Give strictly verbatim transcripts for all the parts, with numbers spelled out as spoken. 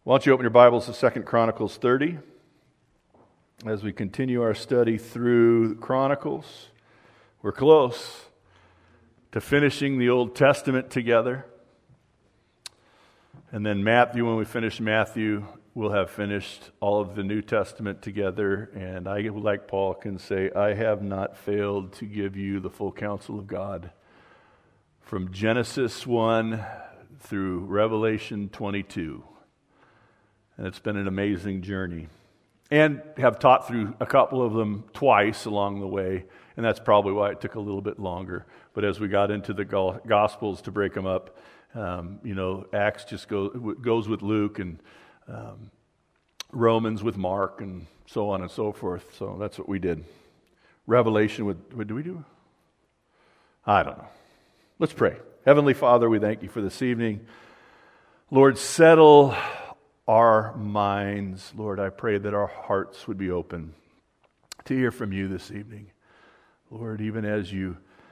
Why don't you open your Bibles to Second Chronicles thirty as we continue our study through Chronicles. We're close to finishing the Old Testament together. And then Matthew, when we finish Matthew, we'll have finished all of the New Testament together. And I, like Paul, can say, I have not failed to give you the full counsel of God from Genesis one through Revelation twenty-two. And it's been an amazing journey. And have taught through a couple of them twice along the way, and that's probably why it took a little bit longer. But as we got into the Gospels to break them up, um, you know, Acts just go, goes with Luke, and um, Romans with Mark, and so on and so forth. So that's what we did. Revelation, with, what do we do? I don't know. Let's pray. Heavenly Father, we thank you for this evening. Lord, settle our minds. Lord, I pray that our hearts would be open to hear from you this evening. Lord, even as you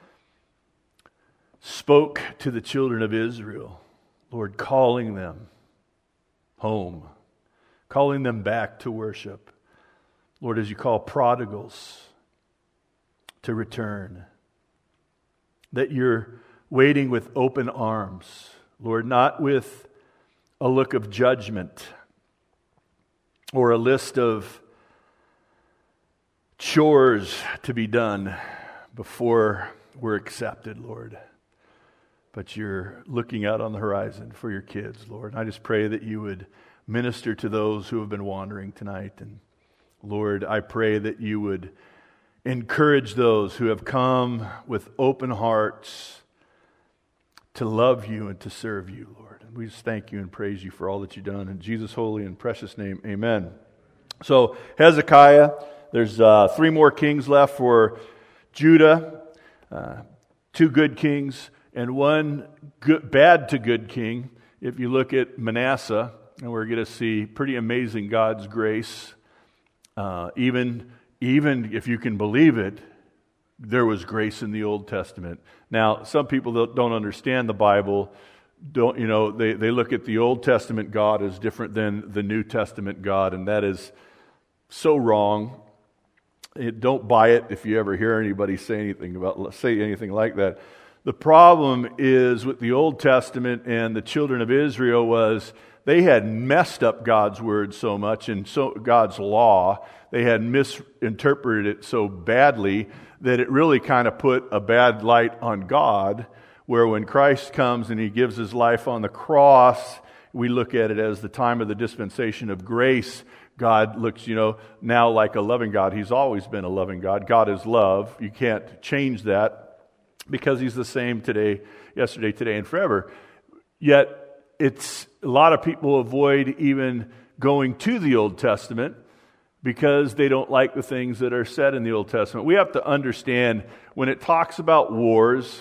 spoke to the children of Israel, Lord, calling them home, calling them back to worship. Lord, as you call prodigals to return, that you're waiting with open arms, Lord, not with a look of judgment or a list of chores to be done before we're accepted, Lord. But you're looking out on the horizon for your kids, Lord. And I just pray that you would minister to those who have been wandering tonight. And Lord, I pray that you would encourage those who have come with open hearts to love you and to serve you, Lord. And we just thank you and praise you for all that you've done. In Jesus' holy and precious name, amen. So, Hezekiah, there's uh, three more kings left for Judah, uh, two good kings, and one good, bad to good king. If you look at Manasseh, and we're going to see pretty amazing God's grace. Uh, even, even if you can believe it, there was grace in the Old Testament. Now, some people that don't understand the Bible, don't you know, they, they look at the Old Testament God as different than the New Testament God, and that is so wrong. It, don't buy it if you ever hear anybody say anything about say anything like that. The problem is with the Old Testament and the children of Israel was they had messed up God's word so much, and so God's law, they had misinterpreted it so badly that it really kind of put a bad light on God, where when Christ comes and he gives his life on the cross, we look at it as the time of the dispensation of grace. God looks, you know, now like a loving God. He's always been a loving God. God is love. You can't change that because he's the same today, yesterday, today, and forever. Yet, it's a lot of people avoid even going to the Old Testament because they don't like the things that are said in the Old Testament. We have to understand when it talks about wars,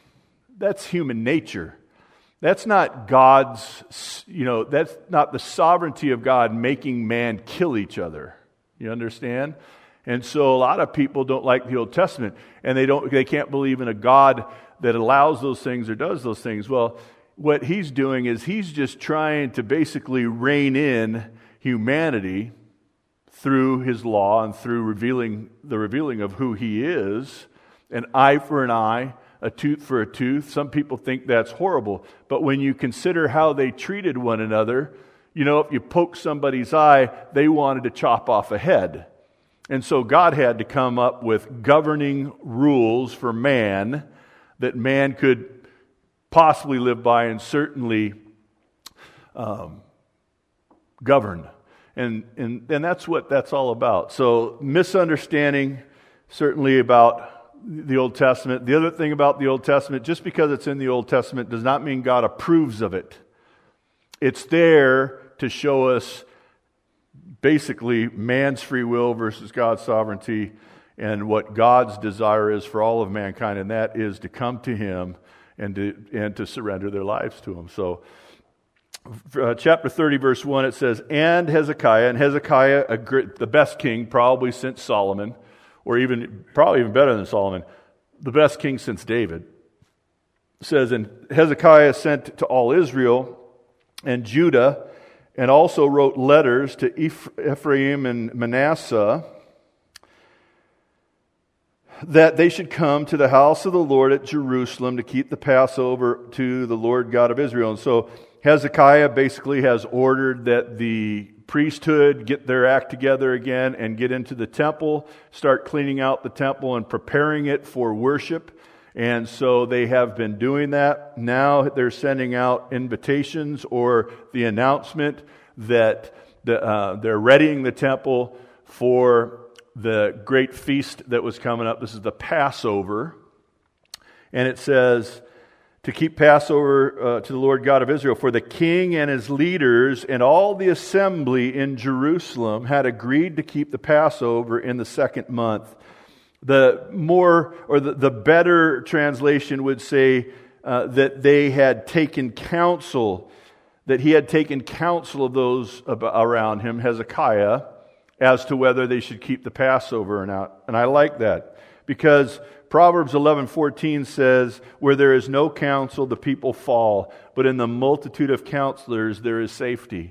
that's human nature. That's not God's, you know, that's not the sovereignty of God making man kill each other. You understand? And so a lot of people don't like the Old Testament, and they don't, they can't believe in a God that allows those things or does those things. Well, what he's doing is he's just trying to basically rein in humanity through his law and through revealing the revealing of who he is. An eye for an eye, a tooth for a tooth. Some people think that's horrible. But when you consider how they treated one another, you know, if you poke somebody's eye, they wanted to chop off a head. And so God had to come up with governing rules for man that man could possibly live by and certainly um, govern. And, and and that's what that's all about. So misunderstanding certainly about the Old Testament. The other thing about the Old Testament, just because it's in the Old Testament does not mean God approves of it. It's there to show us basically man's free will versus God's sovereignty and what God's desire is for all of mankind, and that is to come to him and to and to surrender their lives to him. So Uh, chapter thirty, verse one, it says, and Hezekiah, and Hezekiah, a great, the best king probably since Solomon, or even probably even better than Solomon, the best king since David, says, and Hezekiah sent to all Israel and Judah and also wrote letters to Ephraim and Manasseh that they should come to the house of the Lord at Jerusalem to keep the Passover to the Lord God of Israel. And so Hezekiah basically has ordered that the priesthood get their act together again and get into the temple, start cleaning out the temple and preparing it for worship. And so they have been doing that. Now they're sending out invitations or the announcement that the, uh, they're readying the temple for the great feast that was coming up. This is the Passover. And it says, to keep Passover uh, to the Lord God of Israel, for the king and his leaders and all the assembly in Jerusalem had agreed to keep the Passover in the second month. The more, or the, the better translation would say uh, that they had taken counsel, that he had taken counsel of those around him, Hezekiah, as to whether they should keep the Passover or not. And I like that, because Proverbs eleven fourteen says, where there is no counsel, the people fall, but in the multitude of counselors there is safety.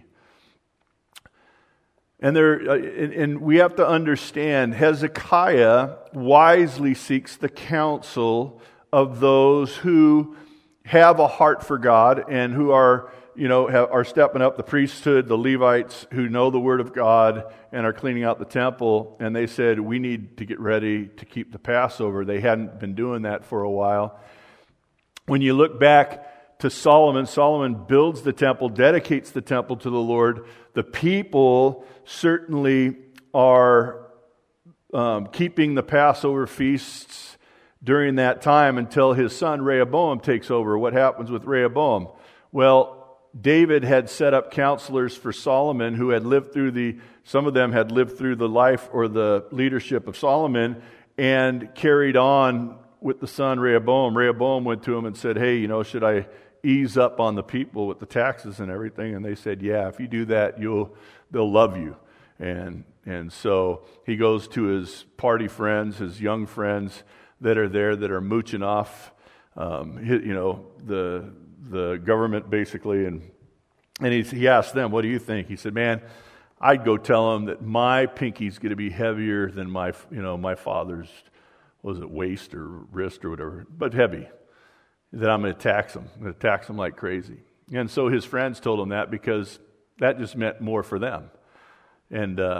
And there, and we have to understand, Hezekiah wisely seeks the counsel of those who have a heart for God and who are, you know, have, are stepping up, the priesthood, the Levites who know the Word of God and are cleaning out the temple. And they said, we need to get ready to keep the Passover. They hadn't been doing that for a while. When you look back to Solomon, Solomon builds the temple, dedicates the temple to the Lord. The people certainly are um, keeping the Passover feasts during that time until his son Rehoboam takes over. What happens with Rehoboam? Well, David had set up counselors for Solomon who had lived through the, some of them had lived through the life or the leadership of Solomon and carried on with the son Rehoboam. Rehoboam went to him and said, hey, you know, should I ease up on the people with the taxes and everything? And they said, yeah, if you do that, you'll they'll love you. And and so he goes to his party friends, his young friends that are there that are mooching off, um, you know, the the government basically, and and he he asked them, what do you think? He said, man, I'd go tell them that my pinky's going to be heavier than my you know my father's, was it waist or wrist or whatever, but heavy. That I'm going to tax them. I'm going to tax them like crazy. And so his friends told him that because that just meant more for them. And uh,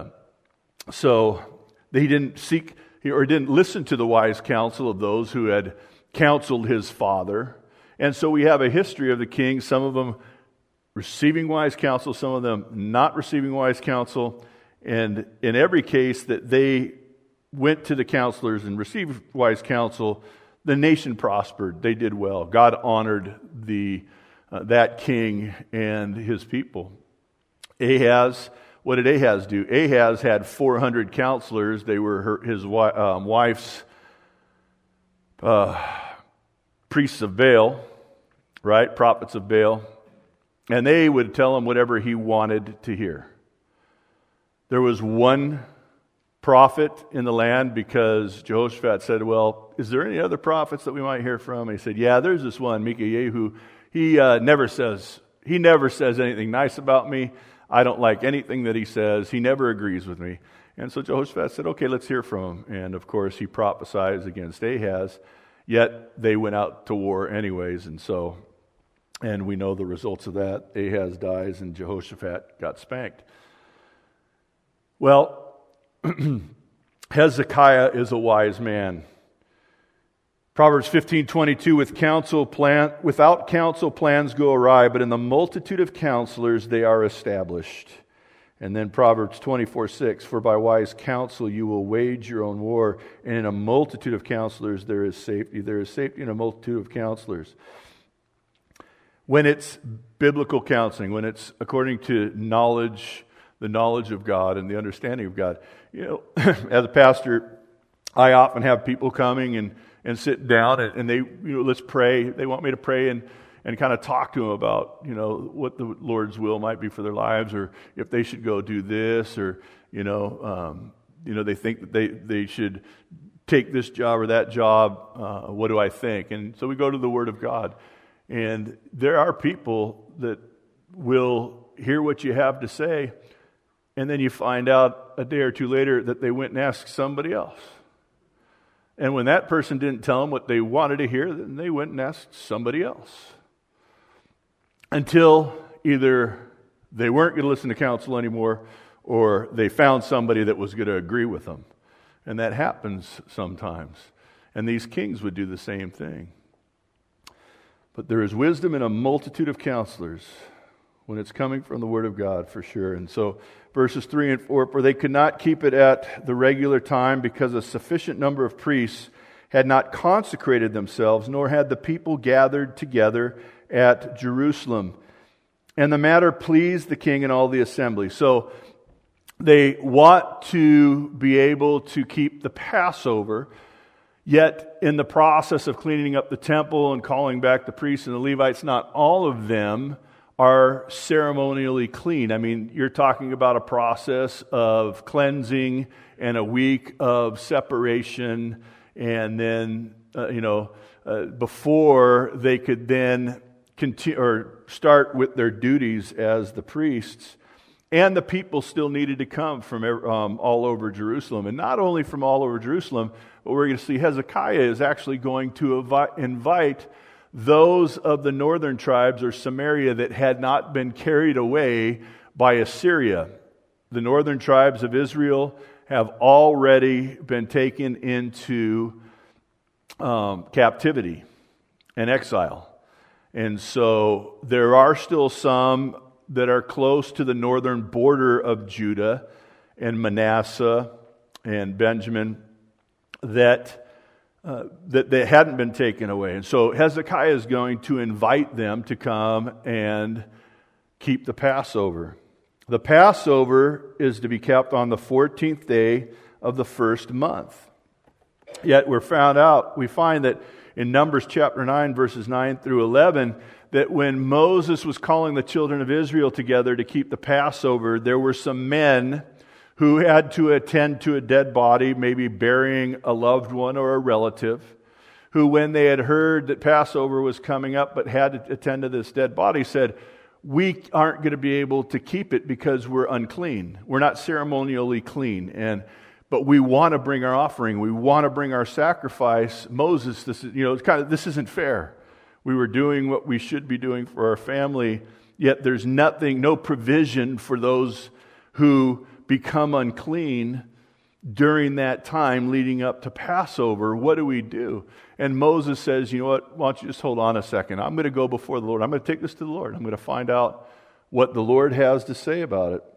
so he didn't seek or didn't listen to the wise counsel of those who had counseled his father. And so we have a history of the kings, some of them receiving wise counsel, some of them not receiving wise counsel. And in every case that they went to the counselors and received wise counsel, the nation prospered. They did well. God honored the uh, that king and his people. Ahaz, what did Ahaz do? Ahaz had four hundred counselors. They were her, his um, wife's uh, priests of Baal, right? Prophets of Baal. And they would tell him whatever he wanted to hear. There was one prophet in the land because Jehoshaphat said, well, is there any other prophets that we might hear from? And he said, yeah, there's this one, Micaiah. He uh, never says, he never says anything nice about me. I don't like anything that he says. He never agrees with me. And so Jehoshaphat said, okay, let's hear from him. And of course, he prophesies against Ahaz, yet they went out to war anyways. And so, and we know the results of that. Ahaz dies and Jehoshaphat got spanked. Well, Hezekiah is a wise man. Proverbs fifteen twenty-two, with counsel plan, without counsel plans go awry, but in the multitude of counselors they are established. And then Proverbs twenty-four six, for by wise counsel you will wage your own war, and in a multitude of counselors there is safety. There is safety in a multitude of counselors. When it's biblical counseling, when it's according to knowledge, the knowledge of God and the understanding of God. You know, as a pastor, I often have people coming and, and sit down and, and they, you know, let's pray. They want me to pray and, and kind of talk to them about, you know, what the Lord's will might be for their lives, or if they should go do this, or, you know, um, you know, they think that they, they should take this job or that job. Uh, what do I think? And so we go to the Word of God. And there are people that will hear what you have to say, and then you find out a day or two later that they went and asked somebody else. And when that person didn't tell them what they wanted to hear, then they went and asked somebody else. Until either they weren't going to listen to counsel anymore, or they found somebody that was going to agree with them. And that happens sometimes. And these kings would do the same thing. But there is wisdom in a multitude of counselors when it's coming from the Word of God, for sure. And so verses three and four, for they could not keep it at the regular time because a sufficient number of priests had not consecrated themselves, nor had the people gathered together at Jerusalem. And the matter pleased the king and all the assembly. So they want to be able to keep the Passover, yet in the process of cleaning up the temple and calling back the priests and the Levites, not all of them are ceremonially clean. I mean, you're talking about a process of cleansing and a week of separation, and then, uh, you know, uh, before they could then continue or start with their duties as the priests. And the people still needed to come from um, all over Jerusalem. And not only from all over Jerusalem, but we're going to see Hezekiah is actually going to invi- invite those of the northern tribes or Samaria that had not been carried away by Assyria. The northern tribes of Israel have already been taken into um, captivity and exile. And so there are still some that are close to the northern border of Judah and Manasseh and Benjamin that uh, that they hadn't been taken away. And so Hezekiah is going to invite them to come and keep the Passover. The Passover is to be kept on the fourteenth day of the first month. Yet we're found out, we find that in Numbers chapter nine, verses nine through eleven, that when Moses was calling the children of Israel together to keep the Passover, there were some men who had to attend to a dead body, maybe burying a loved one or a relative, who when they had heard that Passover was coming up but had to attend to this dead body, said, we aren't going to be able to keep it because we're unclean. We're not ceremonially clean. And But we want to bring our offering. We want to bring our sacrifice. Moses, this is, you know, it's kind of, this isn't fair. We were doing what we should be doing for our family, yet there's nothing, no provision for those who become unclean during that time leading up to Passover. What do we do? And Moses says, you know what, why don't you just hold on a second. I'm going to go before the Lord. I'm going to take this to the Lord. I'm going to find out what the Lord has to say about it.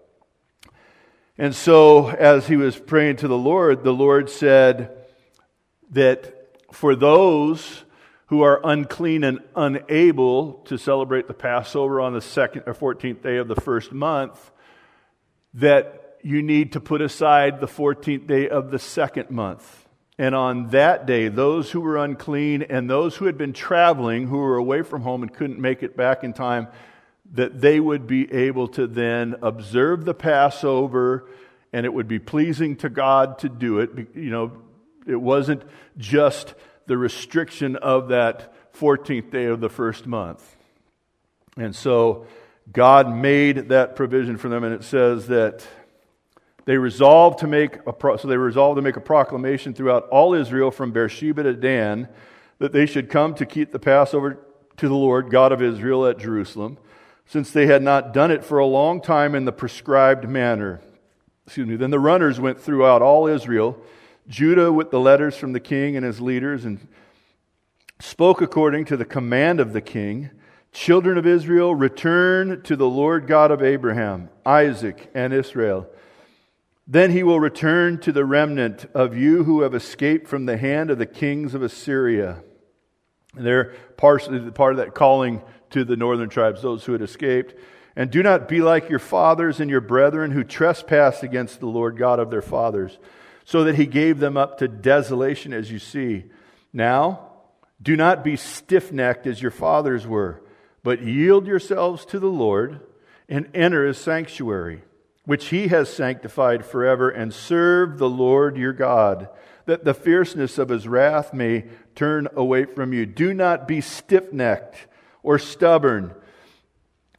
And so as he was praying to the Lord, the Lord said that for those who are unclean and unable to celebrate the Passover on the second or fourteenth day of the first month, that you need to put aside the fourteenth day of the second month. And on that day, those who were unclean and those who had been traveling, who were away from home and couldn't make it back in time, that they would be able to then observe the Passover, and it would be pleasing to God to do it. You know, it wasn't just the restriction of that fourteenth day of the first month. And so God made that provision for them, and it says that they resolved to make a pro- so they resolved to make a proclamation throughout all Israel from Beersheba to Dan that they should come to keep the Passover to the Lord God of Israel at Jerusalem, since they had not done it for a long time in the prescribed manner. Excuse me. Then the runners went throughout all Israel, Judah with the letters from the king and his leaders, and spoke according to the command of the king. Children of Israel, return to the Lord God of Abraham, Isaac, and Israel. Then he will return to the remnant of you who have escaped from the hand of the kings of Assyria. And they're partially part of that calling to the northern tribes, those who had escaped. And do not be like your fathers and your brethren who trespassed against the Lord God of their fathers, so that he gave them up to desolation, as you see. Now, do not be stiff-necked as your fathers were, but yield yourselves to the Lord and enter his sanctuary, which he has sanctified forever, and serve the Lord your God, that the fierceness of his wrath may turn away from you. Do not be stiff-necked or stubborn,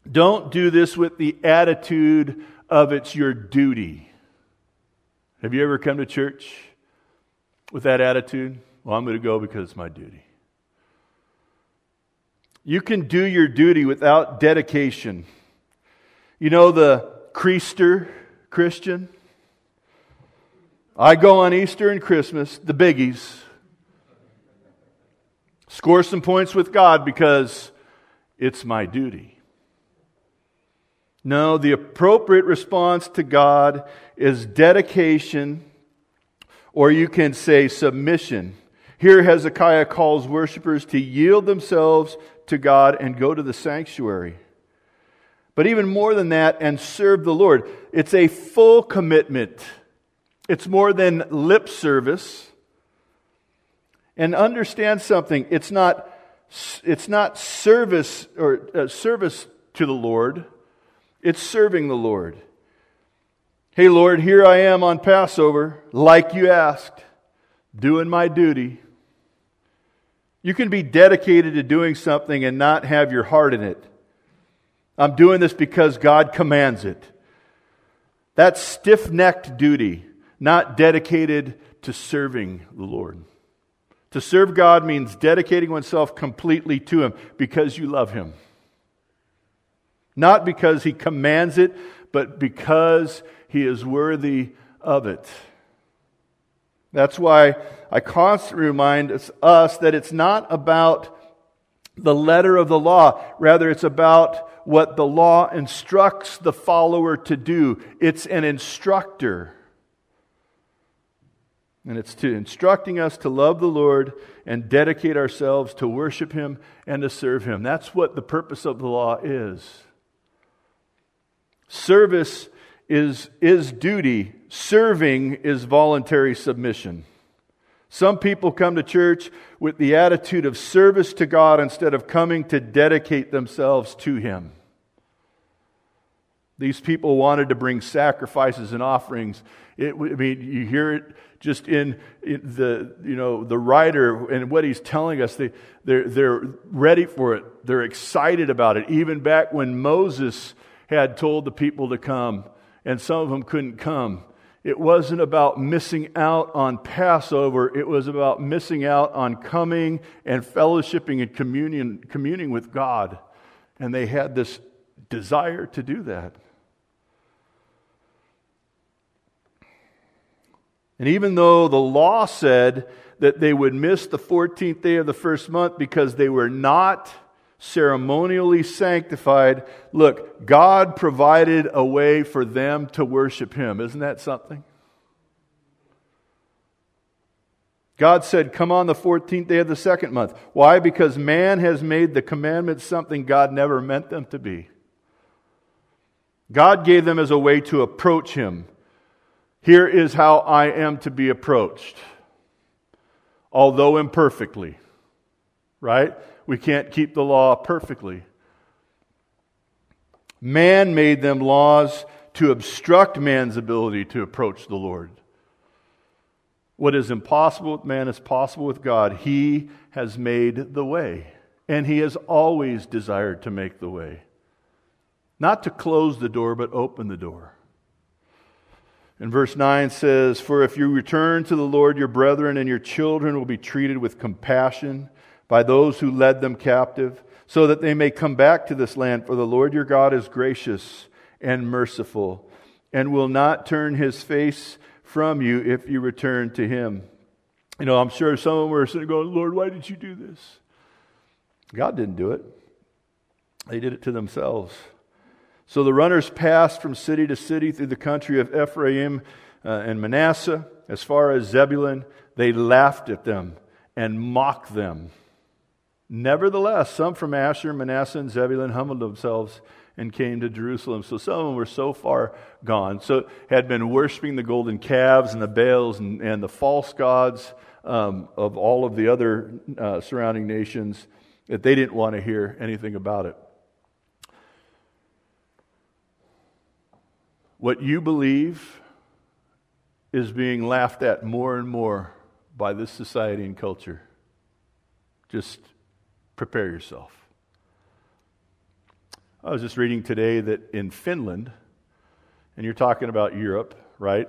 Don't do this with the attitude of it's your duty. Have you ever come to church with that attitude? Well, I'm going to go because it's my duty. You can do your duty without dedication. You know the creaster Christian? I go on Easter and Christmas, the biggies. Score some points with God because it's my duty. No, the appropriate response to God is dedication, or you can say submission. Here Hezekiah calls worshipers to yield themselves to God and go to the sanctuary. But even more than that, and serve the Lord. It's a full commitment. It's more than lip service. And understand something, it's not it's not service or uh, service to the Lord. It's serving the Lord. Hey Lord, here I am on Passover, like you asked, doing my duty. You can be dedicated to doing something and not have your heart in it. I'm doing this because God commands it. That's stiff-necked duty, not dedicated to serving the Lord. To serve God means dedicating oneself completely to Him because you love Him. Not because He commands it, but because He is worthy of it. That's why I constantly remind us that it's not about the letter of the law. Rather, it's about what the law instructs the follower to do. It's an instructor. And it's to instructing us to love the Lord and dedicate ourselves to worship Him and to serve Him. That's what the purpose of the law is. Service is, is duty. Serving is voluntary submission. Some people come to church with the attitude of service to God instead of coming to dedicate themselves to Him. These people wanted to bring sacrifices and offerings. It, I mean, you hear it just in, in the you know the writer and what he's telling us. They they're they're ready for it. They're excited about it. Even back when Moses had told the people to come, and some of them couldn't come. It wasn't about missing out on Passover. It was about missing out on coming and fellowshipping and communion, communing with God. And they had this desire to do that. And even though the law said that they would miss the fourteenth day of the first month because they were not ceremonially sanctified, look, God provided a way for them to worship Him. Isn't that something? God said, come on the fourteenth day of the second month. Why? Because man has made the commandments something God never meant them to be. God gave them as a way to approach Him. Here is how I am to be approached, although imperfectly. Right? We can't keep the law perfectly. Man made them laws to obstruct man's ability to approach the Lord. What is impossible with man is possible with God. He has made the way, and He has always desired to make the way. Not to close the door, but open the door. And verse nine says, for if you return to the Lord, your brethren and your children will be treated with compassion by those who led them captive, so that they may come back to this land. For the Lord your God is gracious and merciful, and will not turn His face from you if you return to Him. You know, I'm sure some of them were sitting going, Lord, why did you do this? God didn't do it. They did it to themselves. So the runners passed from city to city through the country of Ephraim uh, and Manasseh, as far as Zebulun. They laughed at them and mocked them. Nevertheless, some from Asher, Manasseh, and Zebulun humbled themselves and came to Jerusalem. So some of them were so far gone. So had been worshiping the golden calves and the Baals and, and the false gods um, of all of the other uh, surrounding nations that they didn't want to hear anything about it. What you believe is being laughed at more and more by this society and culture. Just prepare yourself. I was just reading today that in Finland, and you're talking about Europe, right?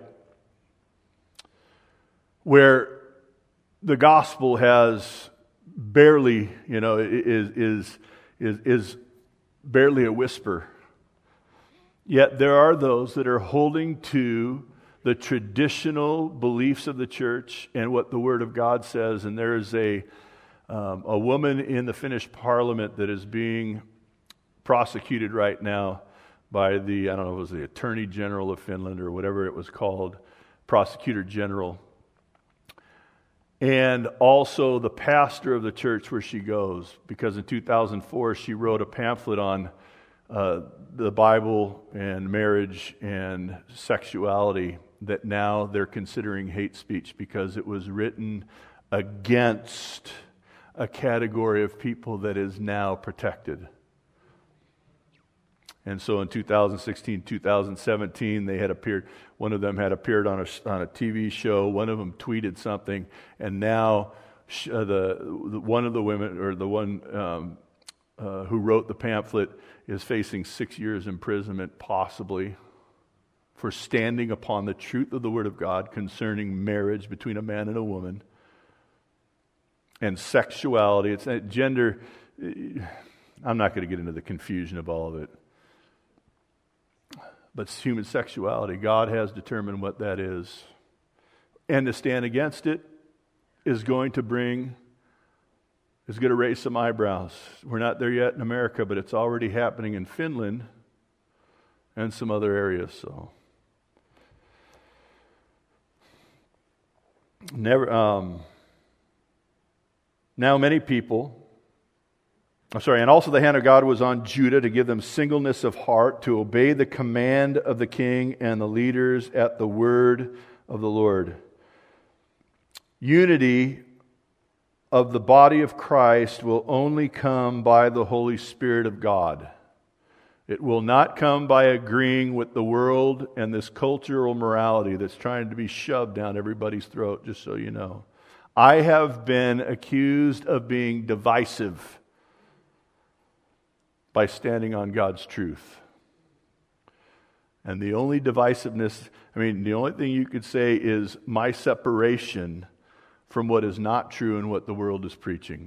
Where the gospel has barely, you know, is is is is barely a whisper. Yet there are those that are holding to the traditional beliefs of the church and what the Word of God says. And there is a um, a woman in the Finnish Parliament that is being prosecuted right now by the, I don't know, it was the Attorney General of Finland or whatever it was called, Prosecutor General. And also the pastor of the church where she goes, because in two thousand four she wrote a pamphlet on uh, the Bible and marriage and sexuality that now they're considering hate speech because it was written against a category of people that is now protected. And so in two thousand sixteen, two thousand seventeen, they had appeared, one of them had appeared on a, on a T V show, one of them tweeted something, and now uh, the, the one of the women, or the one um, uh, who wrote the pamphlet, is facing six years imprisonment, possibly, for standing upon the truth of the Word of God concerning marriage between a man and a woman, and sexuality. It's uh, gender. I'm not going to get into the confusion of all of it. But human sexuality, God has determined what that is. And to stand against it is going to bring, is going to raise some eyebrows. We're not there yet in America, but it's already happening in Finland and some other areas. So, never. Um, now many people. I'm sorry, and also the hand of God was on Judah to give them singleness of heart, to obey the command of the king and the leaders at the word of the Lord. Unity of the body of Christ will only come by the Holy Spirit of God. It will not come by agreeing with the world and this cultural morality that's trying to be shoved down everybody's throat, just so you know. I have been accused of being divisive by standing on God's truth. And the only divisiveness, I mean, the only thing you could say is my separation from what is not true and what the world is preaching.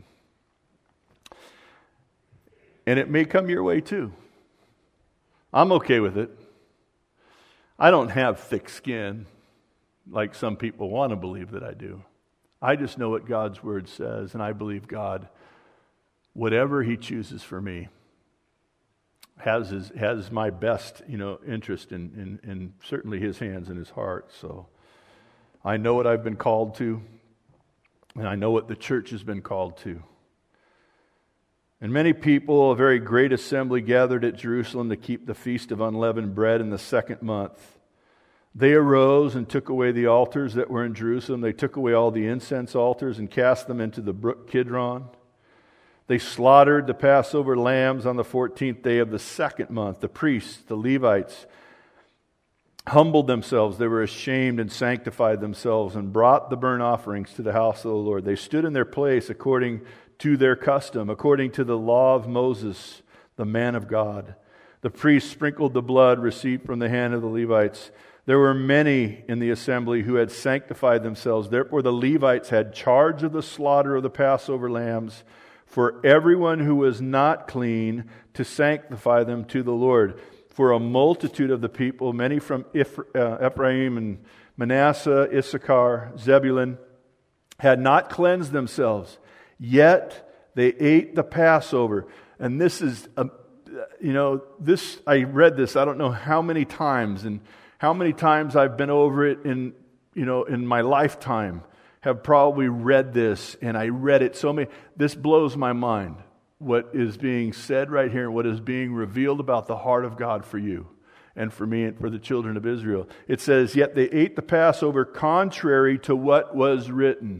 And it may come your way too. I'm okay with it. I don't have thick skin like some people want to believe that I do. I just know what God's Word says, and I believe God, whatever He chooses for me, has his, has my best, you know, interest in, in, in certainly His hands and His heart. So I know what I've been called to, and I know what the church has been called to. And many people, a very great assembly, gathered at Jerusalem to keep the feast of unleavened bread in the second month. They arose and took away the altars that were in Jerusalem. They took away all the incense altars and cast them into the brook Kidron. They slaughtered the Passover lambs on the fourteenth day of the second month. The priests, the Levites, humbled themselves. They were ashamed and sanctified themselves and brought the burnt offerings to the house of the Lord. They stood in their place according to their custom, according to the law of Moses, the man of God. The priests sprinkled the blood received from the hand of the Levites. There were many in the assembly who had sanctified themselves. Therefore the Levites had charge of the slaughter of the Passover lambs, for everyone who was not clean, to sanctify them to the Lord. For a multitude of the people, many from Ephraim and Manasseh, Issachar, Zebulun, had not cleansed themselves, yet they ate the Passover. And this is, a, you know, this, I read this, I don't know how many times, and how many times I've been over it in, you know, in my lifetime. Have probably read this, and I read it so many. This blows my mind, what is being said right here and what is being revealed about the heart of God for you and for me and for the children of Israel. It says, yet they ate the Passover contrary to what was written.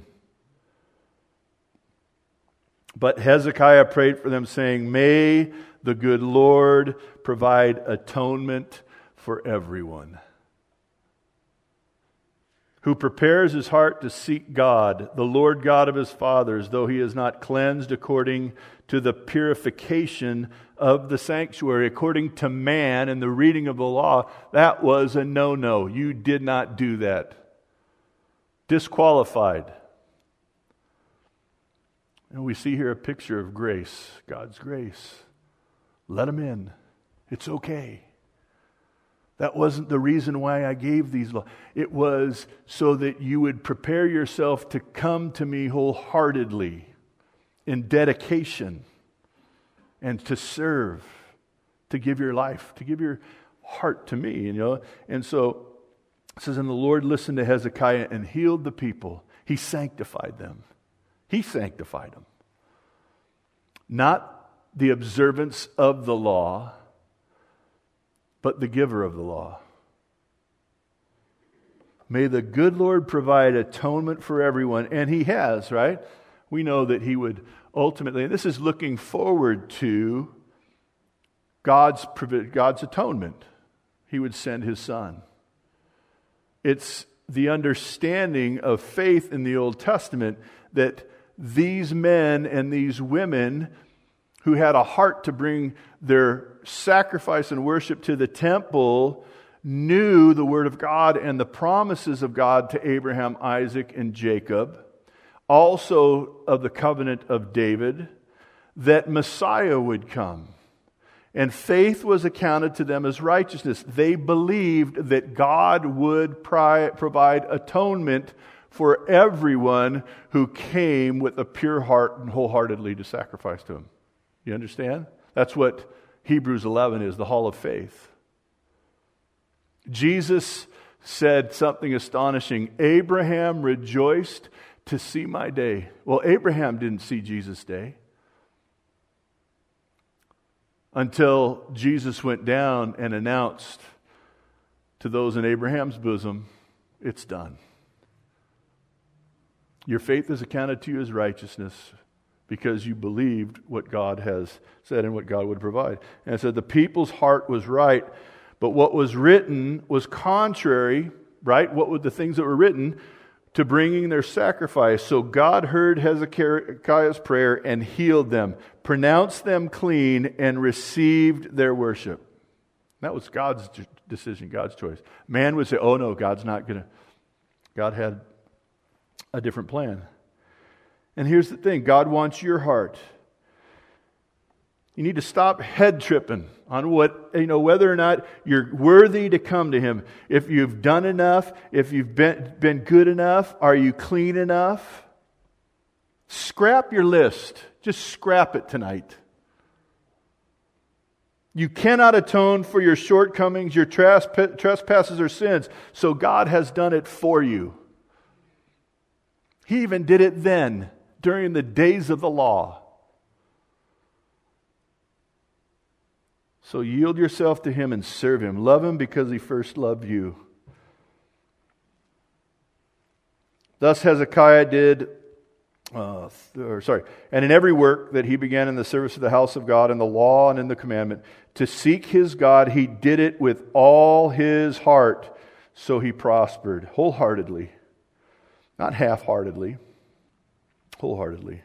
But Hezekiah prayed for them, saying, may the good Lord provide atonement for everyone. who prepares his heart to seek God, the Lord God of his fathers, though he is not cleansed according to the purification of the sanctuary, according to man and the reading of the law. That was a no-no. You did not do that. Disqualified. And we see here a picture of grace, God's grace. Let him in. It's okay. That wasn't the reason why I gave these laws. It was so that you would prepare yourself to come to me wholeheartedly in dedication and to serve, to give your life, to give your heart to me, you know. And so it says, and the Lord listened to Hezekiah and healed the people. He sanctified them. He sanctified them. Not the observance of the law, but the giver of the law. May the good Lord provide atonement for everyone. And he has, right? We know that he would ultimately, and this is looking forward to God's, God's atonement. He would send his son. It's the understanding of faith in the Old Testament that these men and these women who had a heart to bring their sacrifice and worship to the temple knew the Word of God and the promises of God to Abraham, Isaac, and Jacob, also of the covenant of David, that Messiah would come. And faith was accounted to them as righteousness. They believed that God would pri- provide atonement for everyone who came with a pure heart and wholeheartedly to sacrifice to him. You understand? That's what Hebrews eleven is, the hall of faith. Jesus said something astonishing. Abraham rejoiced to see my day. Well, Abraham didn't see Jesus' day until Jesus went down and announced to those in Abraham's bosom, it's done. Your faith is accounted to you as righteousness because you believed what God has said and what God would provide. And it said the people's heart was right, but what was written was contrary, right? What were the things that were written? To bringing their sacrifice. So God heard Hezekiah's prayer and healed them, pronounced them clean, and received their worship. That was God's decision, God's choice. Man would say, oh no, God's not going to. God had a different plan. And here's the thing, God wants your heart. You need to stop head tripping on what, you know, whether or not you're worthy to come to Him. If you've done enough, if you've been, been good enough, are you clean enough? Scrap your list. Just scrap it tonight. You cannot atone for your shortcomings, your trespasses or sins, so God has done it for you. He even did it then, during the days of the law. So yield yourself to Him and serve Him. Love Him because He first loved you. Thus Hezekiah did, uh, or sorry, and in every work that he began in the service of the house of God, in the law and in the commandment, to seek his God, he did it with all his heart. So he prospered wholeheartedly, not half-heartedly, wholeheartedly.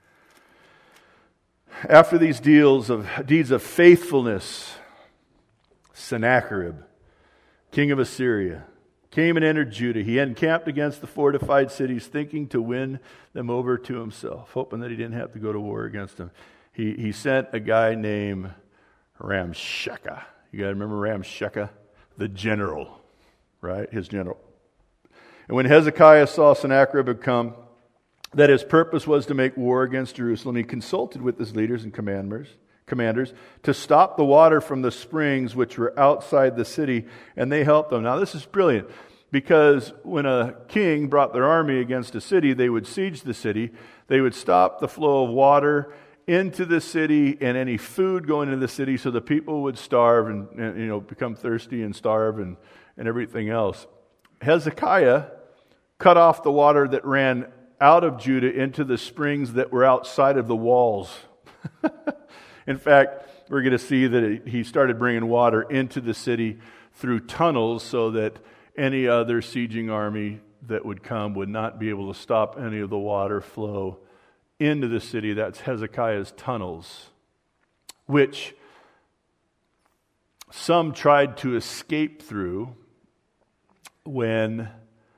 After these deals of deeds of faithfulness, Sennacherib, king of Assyria, came and entered Judah. He encamped against the fortified cities, thinking to win them over to himself, hoping that he didn't have to go to war against them. He he sent a guy named Ramshakeh. You guys remember Ramshakeh? The general, right? His general. And when Hezekiah saw Sennacherib had come, that his purpose was to make war against Jerusalem, he consulted with his leaders and commanders, commanders to stop the water from the springs which were outside the city, and they helped them. Now this is brilliant, because when a king brought their army against a city, they would siege the city, they would stop the flow of water into the city and any food going into the city, so the people would starve and, and you know become thirsty and starve and, and everything else. Hezekiah cut off the water that ran out of Judah into the springs that were outside of the walls. In fact, we're going to see that he started bringing water into the city through tunnels so that any other sieging army that would come would not be able to stop any of the water flow into the city. That's Hezekiah's tunnels, which some tried to escape through when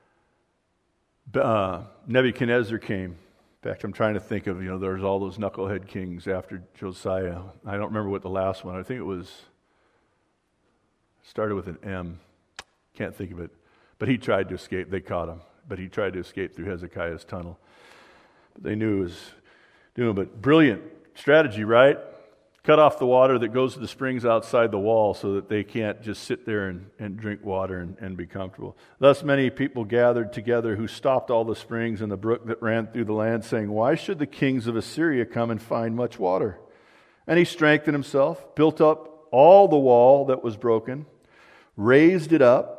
uh, Nebuchadnezzar came. In fact, I'm trying to think of, you know, there's all those knucklehead kings after Josiah. I don't remember what the last one, I think it was, started with an M. Can't think of it. But he tried to escape. They caught him. But he tried to escape through Hezekiah's tunnel. But they knew it was doing. But brilliant strategy, right? Cut off the water that goes to the springs outside the wall so that they can't just sit there and, and drink water and, and be comfortable. Thus many people gathered together who stopped all the springs and the brook that ran through the land, saying, "Why should the kings of Assyria come and find much water?" And he strengthened himself, built up all the wall that was broken, raised it up.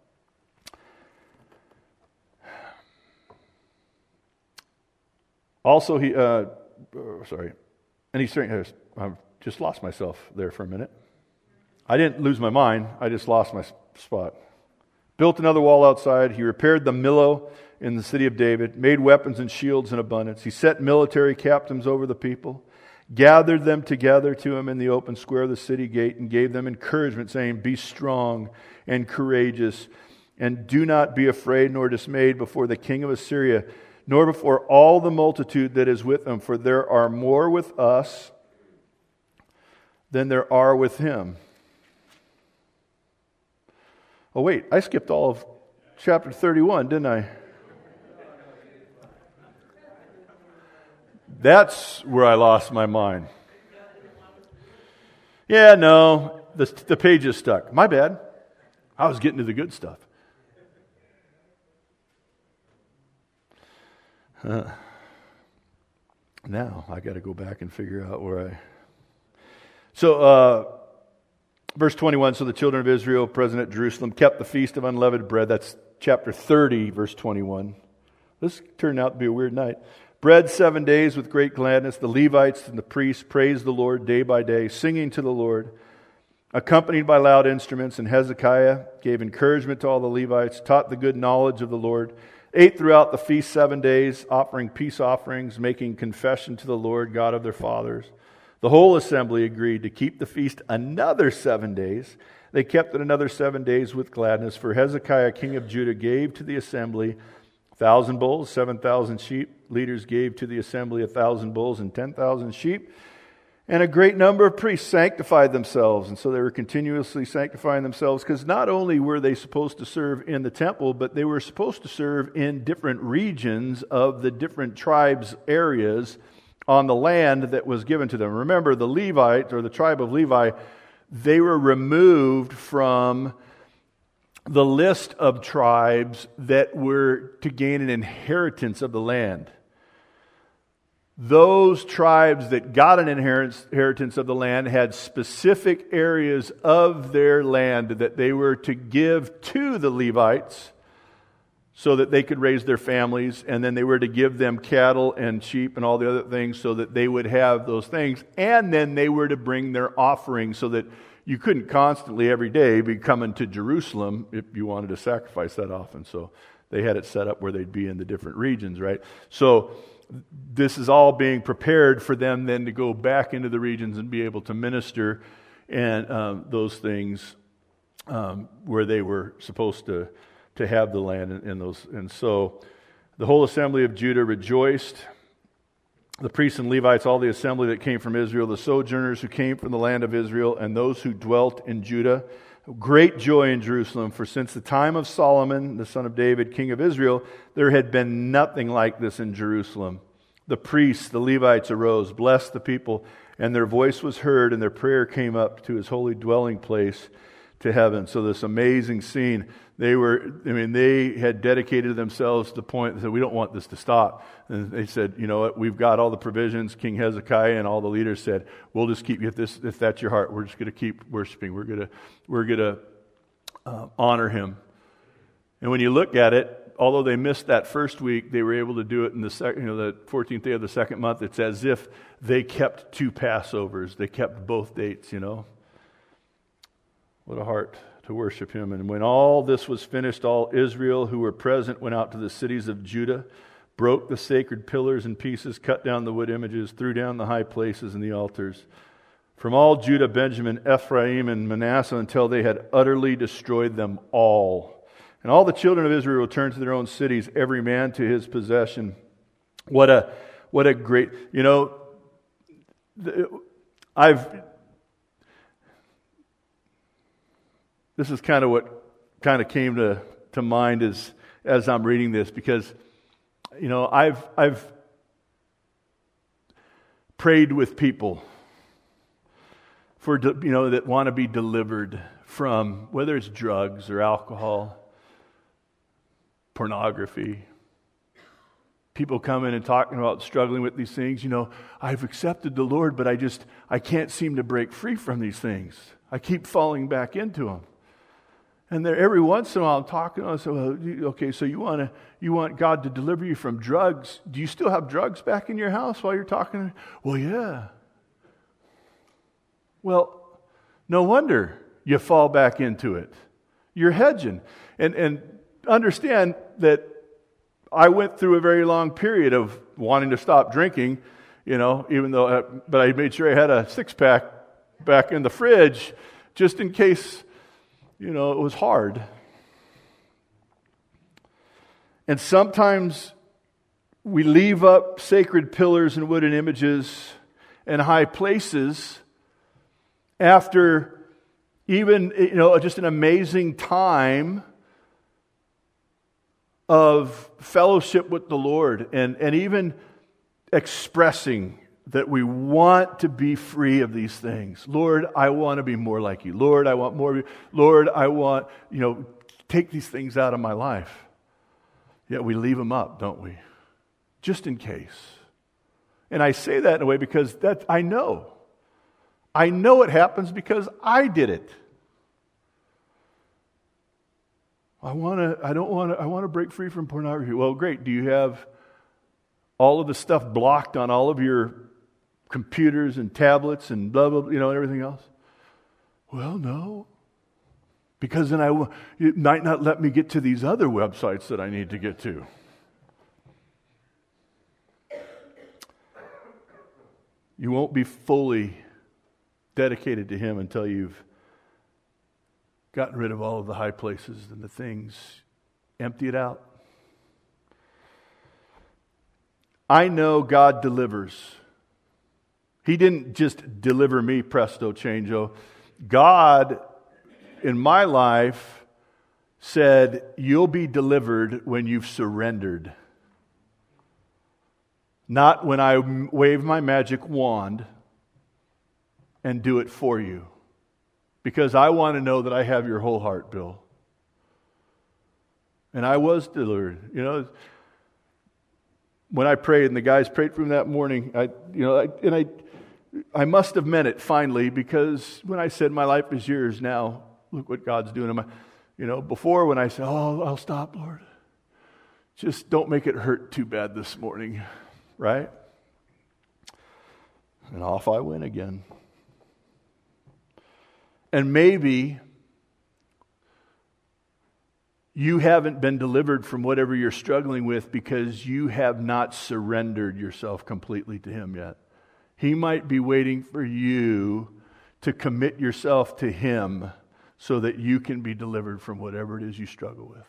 Also, he, uh, sorry, and he strengthened, I've just lost myself there for a minute. I didn't lose my mind, I just lost my spot. Built another wall outside. He repaired the Millo in the city of David, made weapons and shields in abundance. He set military captains over the people, gathered them together to him in the open square of the city gate, and gave them encouragement, saying, "Be strong and courageous, and do not be afraid nor dismayed before the king of Assyria, nor before all the multitude that is with him, for there are more with us than there are with him." Oh wait, I skipped all of chapter thirty-one, didn't I? That's where I lost my mind. Yeah, no, the, the page is stuck. My bad. I was getting to the good stuff. Uh, now I got to go back and figure out where I... So, uh, verse twenty-one, so the children of Israel present at Jerusalem kept the feast of unleavened bread. That's chapter thirty, verse twenty-one. This turned out to be a weird night. Bread seven days with great gladness. The Levites and the priests praised the Lord day by day, singing to the Lord, accompanied by loud instruments. And Hezekiah gave encouragement to all the Levites, taught the good knowledge of the Lord, ate throughout the feast seven days, offering peace offerings, making confession to the Lord God of their fathers. The whole assembly agreed to keep the feast another seven days. They kept it another seven days with gladness, for Hezekiah, king of Judah, gave to the assembly a thousand bulls, seven thousand sheep. Leaders gave to the assembly a thousand bulls and ten thousand sheep. And a great number of priests sanctified themselves. And so they were continuously sanctifying themselves, because not only were they supposed to serve in the temple, but they were supposed to serve in different regions of the different tribes' areas on the land that was given to them. Remember, the Levites, or the tribe of Levi, they were removed from the list of tribes that were to gain an inheritance of the land. Those tribes that got an inheritance of the land had specific areas of their land that they were to give to the Levites so that they could raise their families, and then they were to give them cattle and sheep and all the other things so that they would have those things, and then they were to bring their offerings so that you couldn't constantly every day be coming to Jerusalem if you wanted to sacrifice that often. So they had it set up where they'd be in the different regions, right? So this is all being prepared for them then to go back into the regions and be able to minister and um, those things um, where they were supposed to to have the land in, in those. And so the whole assembly of Judah rejoiced. The priests and Levites, all the assembly that came from Israel, the sojourners who came from the land of Israel, and those who dwelt in Judah. Great joy in Jerusalem, for since the time of Solomon, the son of David, king of Israel, there had been nothing like this in Jerusalem. The priests, the Levites arose, blessed the people, and their voice was heard, and their prayer came up to his holy dwelling place to heaven. So this amazing scene, they were, I mean, they had dedicated themselves to the point that we don't want this to stop. And they said, you know what, we've got all the provisions. King Hezekiah and all the leaders said, we'll just keep, if this, if that's your heart, we're just going to keep worshiping. We're going to, we're going to uh, honor him. And when you look at it, although they missed that first week, they were able to do it in the second, you know, the fourteenth day of the second month. It's as if they kept two Passovers. They kept both dates, you know. What a heart to worship him. And when all this was finished, all Israel who were present went out to the cities of Judah, broke the sacred pillars in pieces, cut down the wood images, threw down the high places and the altars. From all Judah, Benjamin, Ephraim, and Manasseh, until they had utterly destroyed them all. And all the children of Israel returned to their own cities, every man to his possession. What a what a great, you know, I've, this is kind of what kind of came to, to mind as, as I'm reading this, because, you know, I've I've prayed with people for, you know, that want to be delivered from, whether it's drugs or alcohol, pornography. People come in and talking about struggling with these things. You know, I've accepted the Lord, but I just, I can't seem to break free from these things. I keep falling back into them. And there, every once in a while I'm talking, I say, well, okay, so you want to, you want God to deliver you from drugs. Do you still have drugs back in your house while you're talking? Well, yeah. Well, no wonder you fall back into it. You're hedging. And and understand that I went through a very long period of wanting to stop drinking, you know, even though, I, but I made sure I had a six-pack back in the fridge just in case, you know, it was hard. And sometimes we leave up sacred pillars and wooden images and high places after even, you know, just an amazing time of fellowship with the Lord, and, and even expressing that we want to be free of these things. Lord, I want to be more like you. Lord, I want more of you. Lord, I want, you know, take these things out of my life. Yet we leave them up, don't we? Just in case. And I say that in a way because that I know. I know it happens because I did it. I want to, I don't want to, I want to break free from pornography. Well, great. Do you have all of the stuff blocked on all of your computers and tablets and blah, blah, blah, you know, and everything else? Well, no. Because then I, it might not let me get to these other websites that I need to get to. You won't be fully dedicated to Him until you've gotten rid of all of the high places and the things. Empty it out. I know God delivers. He didn't just deliver me presto changeo. God, in my life, said, you'll be delivered when you've surrendered. Not when I wave my magic wand and do it for you. Because I want to know that I have your whole heart, Bill. And I was delivered. You know, when I prayed, and the guys prayed for me that morning, I, you know, I, and I, I must have meant it finally, because when I said, my life is yours now, look what God's doing. In my, you know, before when I said, oh, I'll stop, Lord. Just don't make it hurt too bad this morning, right? And off I went again. And maybe you haven't been delivered from whatever you're struggling with because you have not surrendered yourself completely to Him yet. He might be waiting for you to commit yourself to Him so that you can be delivered from whatever it is you struggle with.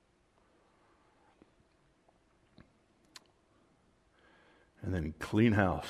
And then clean house.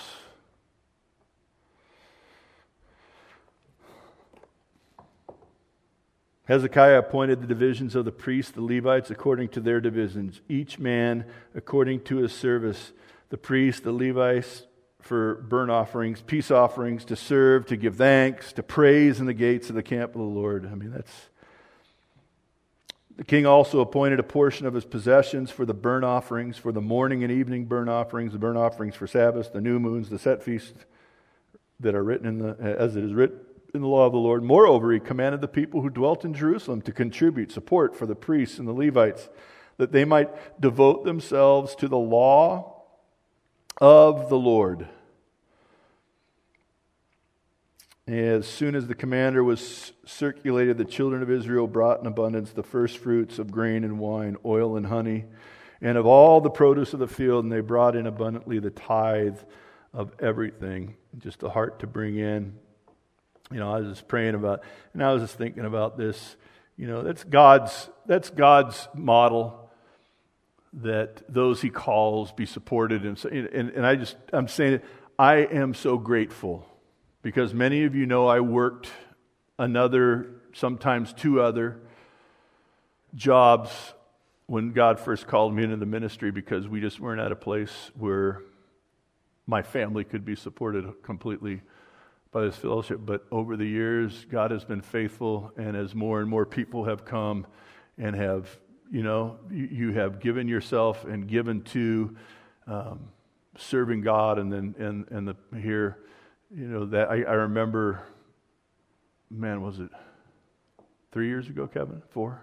Hezekiah appointed the divisions of the priests, the Levites, according to their divisions, each man according to his service. The priests, the Levites, for burnt offerings, peace offerings, to serve, to give thanks, to praise in the gates of the camp of the Lord. I mean, that's... The king also appointed a portion of his possessions for the burnt offerings, for the morning and evening burnt offerings, the burnt offerings for Sabbaths, the new moons, the set feasts that are written in the, as it is written in the law of the Lord. Moreover, he commanded the people who dwelt in Jerusalem to contribute support for the priests and the Levites, that they might devote themselves to the law of the Lord. As soon as the commander was circulated, the children of Israel brought in abundance the first fruits of grain and wine, oil and honey, and of all the produce of the field, and they brought in abundantly the tithe of everything. Just a heart to bring in. You know, I was just praying about, and I was just thinking about this. You know, that's God's that's God's model, that those He calls be supported, and and, and I just I'm saying it. I am so grateful. Because many of you know I worked another, sometimes two other jobs when God first called me into the ministry, because we just weren't at a place where my family could be supported completely by this fellowship. But over the years, God has been faithful, and as more and more people have come and have, you know, you, you have given yourself and given to um, serving God, and then and and the here. You know, that I, I remember, man, was it three years ago, Kevin? Four?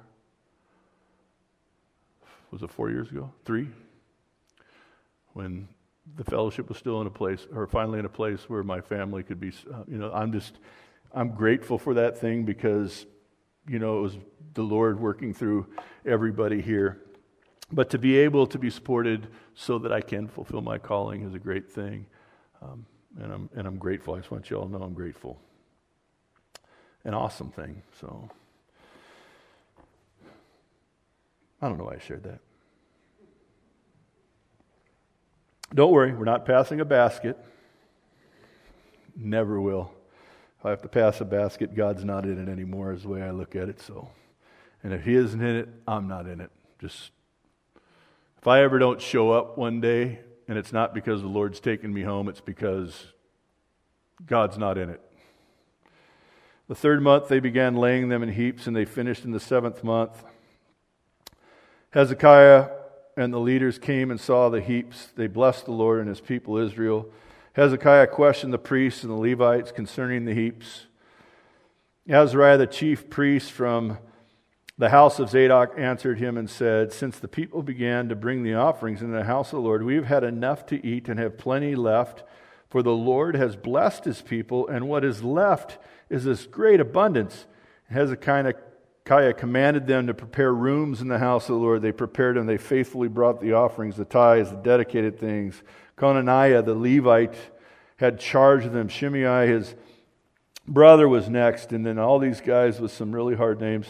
Was it four years ago? Three? When the fellowship was still in a place, or finally in a place where my family could be, uh, you know, I'm just, I'm grateful for that thing, because, you know, it was the Lord working through everybody here. But to be able to be supported so that I can fulfill my calling is a great thing. Um, And I'm and I'm grateful. I just want you all to know I'm grateful. An awesome thing. So I don't know why I shared that. Don't worry, we're not passing a basket. Never will. If I have to pass a basket, God's not in it anymore, is the way I look at it. So, and if He isn't in it, I'm not in it. Just if I ever don't show up one day, and it's not because the Lord's taken me home, it's because God's not in it. The third month they began laying them in heaps, and they finished in the seventh month. Hezekiah and the leaders came and saw the heaps. They blessed the Lord and His people Israel. Hezekiah questioned the priests and the Levites concerning the heaps. Azariah, the chief priest from the house of Zadok, answered him and said, "Since the people began to bring the offerings into the house of the Lord, we have had enough to eat and have plenty left, for the Lord has blessed His people, and what is left is this great abundance." Hezekiah commanded them to prepare rooms in the house of the Lord. They prepared them. They faithfully brought the offerings, the tithes, the dedicated things. Conaniah, the Levite, had charge of them. Shimei, his brother, was next. And then all these guys with some really hard names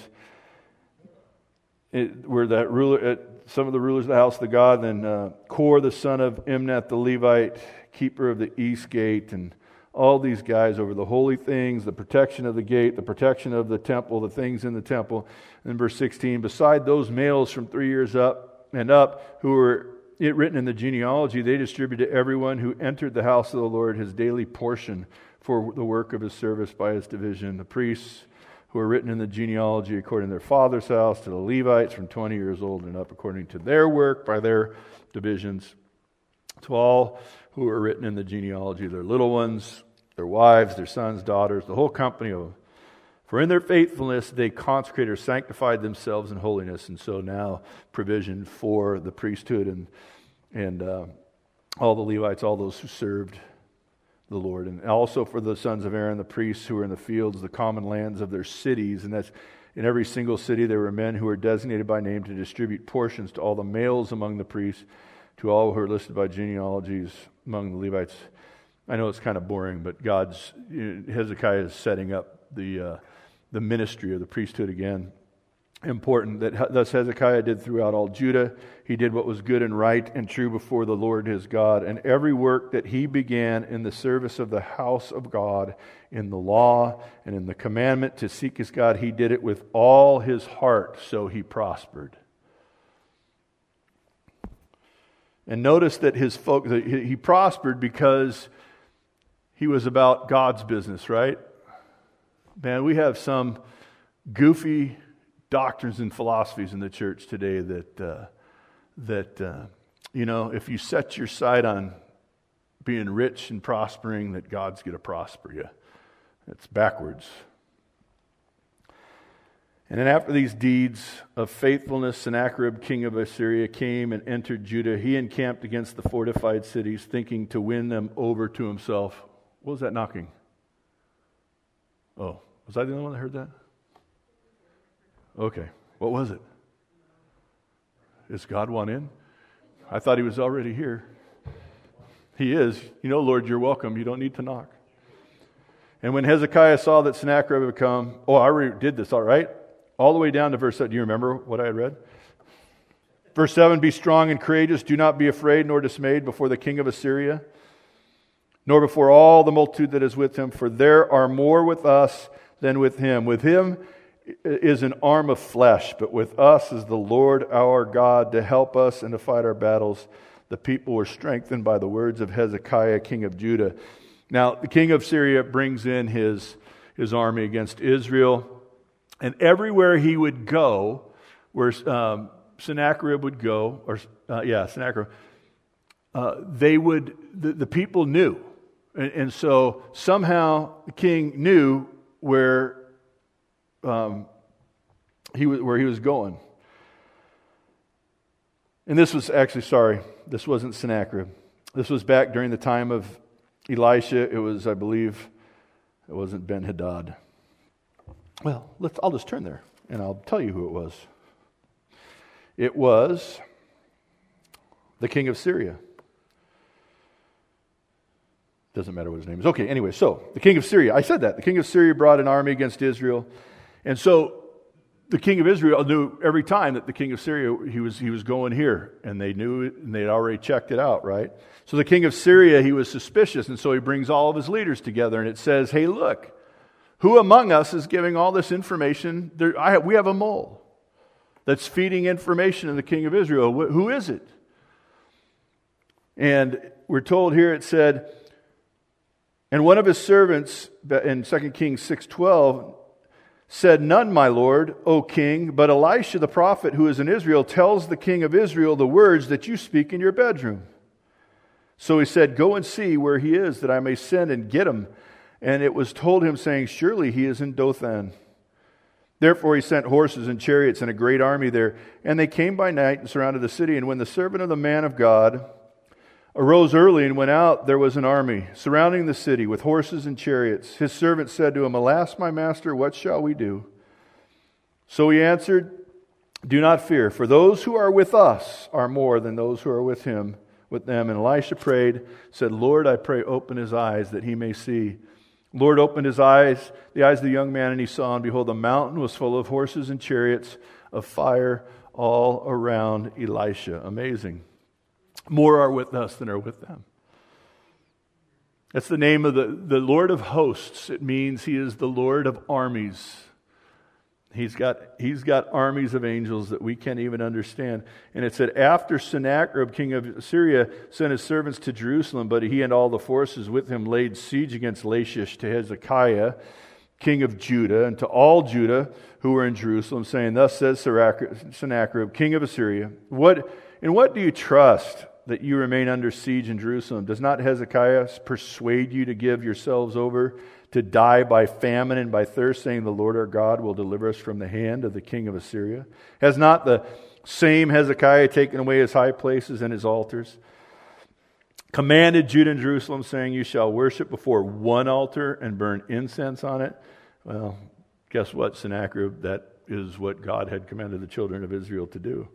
It, were that ruler, uh, some of the rulers of the house of the God. Then uh, Kor, the son of Imnath, the Levite, keeper of the east gate, and all these guys over the holy things, the protection of the gate, the protection of the temple, the things in the temple. And verse sixteen, beside those males from three years up and up, who were it written in the genealogy, they distributed to everyone who entered the house of the Lord his daily portion for the work of his service by his division. The priests who are written in the genealogy according to their father's house, to the Levites from twenty years old and up according to their work by their divisions, to all who are written in the genealogy, their little ones, their wives, their sons, daughters, the whole company of them. For in their faithfulness they consecrated or sanctified themselves in holiness. And so now provision for the priesthood and and uh, all the Levites, all those who served the Lord, and also for the sons of Aaron, the priests who were in the fields, the common lands of their cities. And that's in every single city there were men who were designated by name to distribute portions to all the males among the priests, to all who are listed by genealogies among the Levites. I know it's kind of boring, but God's Hezekiah is setting up the uh, the ministry of the priesthood again. Important that thus Hezekiah did throughout all Judah. He did what was good and right and true before the Lord his God, and every work that he began in the service of the house of God, in the law and in the commandment to seek his God, he did it with all his heart, so he prospered. And notice that his folk, he prospered because he was about God's business, right? Man, we have some goofy doctrines and philosophies in the church today that, uh, that uh, you know, if you set your sight on being rich and prospering, that God's going to prosper you. It's backwards. And then after these deeds of faithfulness, Sennacherib, king of Assyria, came and entered Judah. He encamped against the fortified cities, thinking to win them over to himself. What was that knocking? Oh, was I the only one that heard that? Okay. What was it? Does God want in? I thought he was already here. He is. You know, Lord, you're welcome. You don't need to knock. And when Hezekiah saw that Sennacherib had come, oh, I already did this, all right? All the way down to verse seven. Do you remember what I had read? Verse seven, be strong and courageous. Do not be afraid nor dismayed before the king of Assyria, nor before all the multitude that is with him, for there are more with us than with him. With him is an arm of flesh, but with us is the Lord our God to help us and to fight our battles. The people were strengthened by the words of Hezekiah, king of Judah. Now, the king of Syria brings in his, his army against Israel, and everywhere he would go, where um, Sennacherib would go, or uh, yeah, Sennacherib, uh, they would, the, the people knew. And, and so somehow the king knew where um, he was, where he was going. And this was actually, sorry, this wasn't Sennacherib. This was back during the time of Elisha. It was, I believe, it wasn't Ben-Hadad. Well, let's, I'll just turn there and I'll tell you who it was. It was the king of Syria. Doesn't matter what his name is. Okay, anyway, so the king of Syria. I said that. The king of Syria brought an army against Israel. And so the king of Israel knew every time that the king of Syria, he was he was going here. And they knew it, and they'd already checked it out, right? So the king of Syria, he was suspicious. And so he brings all of his leaders together. And it says, hey, look, who among us is giving all this information? There, I have, we have a mole that's feeding information to the king of Israel. Wh- who is it? And we're told here, it said, and one of his servants, in Second Kings six twelve, said, none, my lord, O king, but Elisha the prophet who is in Israel tells the king of Israel the words that you speak in your bedroom. So he said, go and see where he is, that I may send and get him. And it was told him, saying, surely he is in Dothan. Therefore he sent horses and chariots and a great army there. And they came by night and surrounded the city. And when the servant of the man of God arose early and went out, there was an army surrounding the city with horses and chariots. His servant said to him, alas, my master, what shall we do? So he answered, do not fear, for those who are with us are more than those who are with him, with them. And Elisha prayed, said, Lord, I pray, open his eyes that he may see. Lord opened his eyes, the eyes of the young man, and he saw, and behold, the mountain was full of horses and chariots of fire all around Elisha. Amazing. More are with us than are with them. That's the name of the, the Lord of hosts. It means he is the Lord of armies. He's got, he's got armies of angels that we can't even understand. And it said, after Sennacherib, king of Syria, sent his servants to Jerusalem, but he and all the forces with him laid siege against Lachish to Hezekiah, king of Judah, and to all Judah who were in Jerusalem, saying, thus says Sennacherib, king of Assyria, what, in what do you trust that you remain under siege in Jerusalem? Does not Hezekiah persuade you to give yourselves over to die by famine and by thirst, saying the Lord our God will deliver us from the hand of the king of Assyria? Has not the same Hezekiah taken away his high places and his altars, commanded Judah and Jerusalem, saying, you shall worship before one altar and burn incense on it? Well, guess what, Sennacherib? That is what God had commanded the children of Israel to do.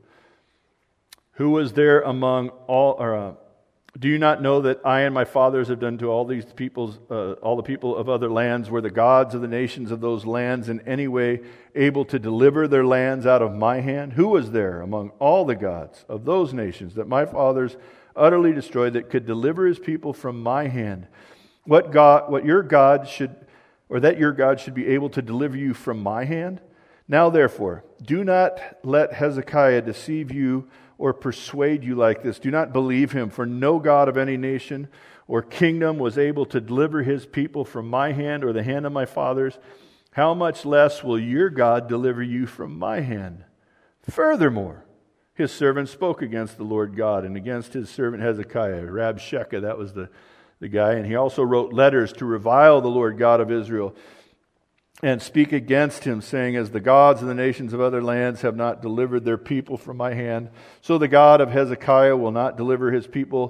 Who was there among all, or, uh, do you not know that I and my fathers have done to all these peoples, uh, all the people of other lands, were the gods of the nations of those lands in any way able to deliver their lands out of my hand? Who was there among all the gods of those nations that my fathers utterly destroyed that could deliver his people from my hand? What God, what your God should, or that your God should be able to deliver you from my hand? Now therefore, do not let Hezekiah deceive you or persuade you like this. Do not believe him, for no God of any nation or kingdom was able to deliver his people from my hand or the hand of my fathers. How much less will your God deliver you from my hand? Furthermore, his servant spoke against the Lord God and against his servant Hezekiah. Rabshakeh, that was the, the guy. And he also wrote letters to revile the Lord God of Israel and speak against him, saying, as the gods of the nations of other lands have not delivered their people from my hand, so the God of Hezekiah will not deliver his people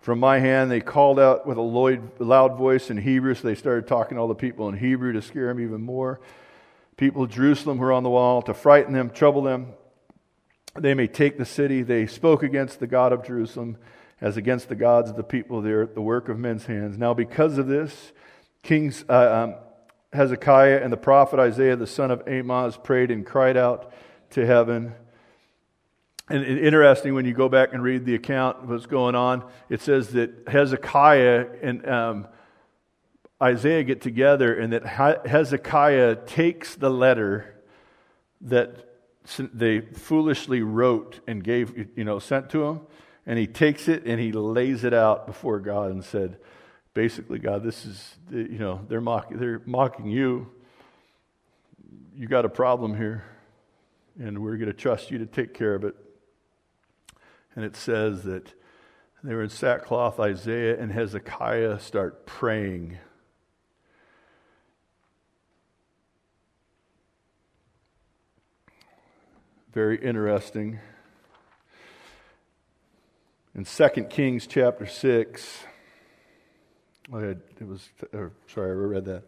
from my hand. They called out with a loud voice in Hebrew, so they started talking to all the people in Hebrew to scare them even more. People of Jerusalem who were on the wall, to frighten them, trouble them. They may take the city. They spoke against the God of Jerusalem as against the gods of the people of the earth, the work of men's hands. Now because of this, Kings uh, um, Hezekiah and the prophet Isaiah, the son of Amoz, prayed and cried out to heaven. And interesting, when you go back and read the account of what's going on, it says that Hezekiah and um, Isaiah get together, and that Hezekiah takes the letter that they foolishly wrote and gave, you know, sent to him, and he takes it and he lays it out before God and said, basically, God, this is, you know, they're mocking, they're mocking you. You got a problem here, and we're going to trust you to take care of it. And it says that they were in sackcloth. Isaiah and Hezekiah start praying. Very interesting. In Second Kings chapter six, oh, it was, or, sorry, I read that.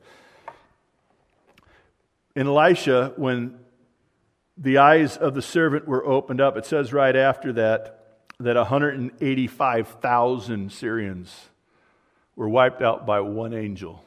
In Elisha, when the eyes of the servant were opened up, it says right after that, that one hundred eighty-five thousand Syrians were wiped out by one angel.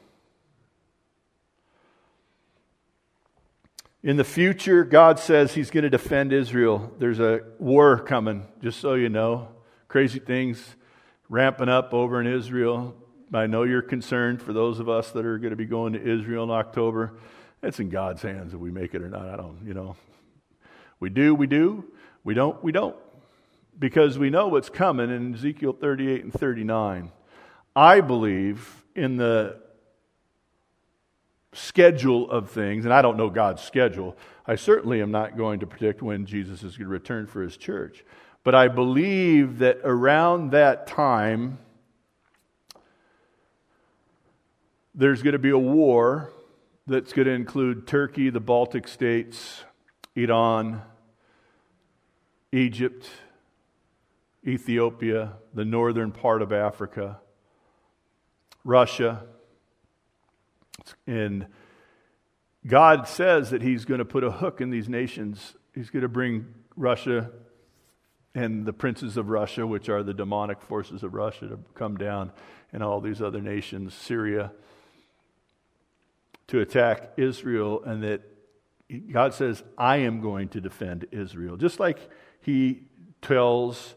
In the future, God says He's going to defend Israel. There's a war coming, just so you know. Crazy things ramping up over in Israel. I know you're concerned for those of us that are going to be going to Israel in October. It's in God's hands if we make it or not. I don't, you know. We do, we do. We don't, we don't. Because we know what's coming in Ezekiel thirty-eight and thirty-nine. I believe in the schedule of things, and I don't know God's schedule. I certainly am not going to predict when Jesus is going to return for His church. But I believe that around that time, there's going to be a war that's going to include Turkey, the Baltic states, Iran, Egypt, Ethiopia, the northern part of Africa, Russia. And God says that He's going to put a hook in these nations. He's going to bring Russia and the princes of Russia, which are the demonic forces of Russia, to come down, and all these other nations, Syria, to attack Israel. And that God says, I am going to defend Israel. Just like He tells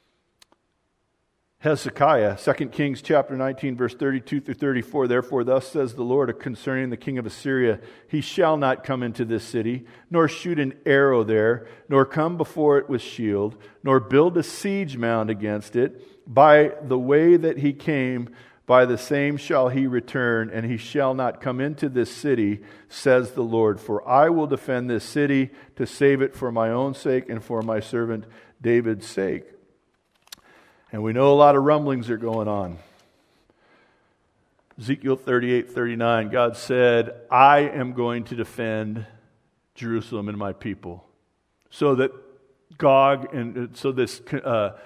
Hezekiah, Second Kings chapter nineteen, verse thirty-two through thirty-four, therefore thus says the Lord concerning the king of Assyria, he shall not come into this city, nor shoot an arrow there, nor come before it with shield, nor build a siege mound against it. By the way that he came, by the same shall he return, and he shall not come into this city, says the Lord. For I will defend this city to save it for my own sake and for my servant David's sake. And we know a lot of rumblings are going on. Ezekiel thirty-eight, thirty-nine, God said, I am going to defend Jerusalem and my people. So that Gog, and so this uh,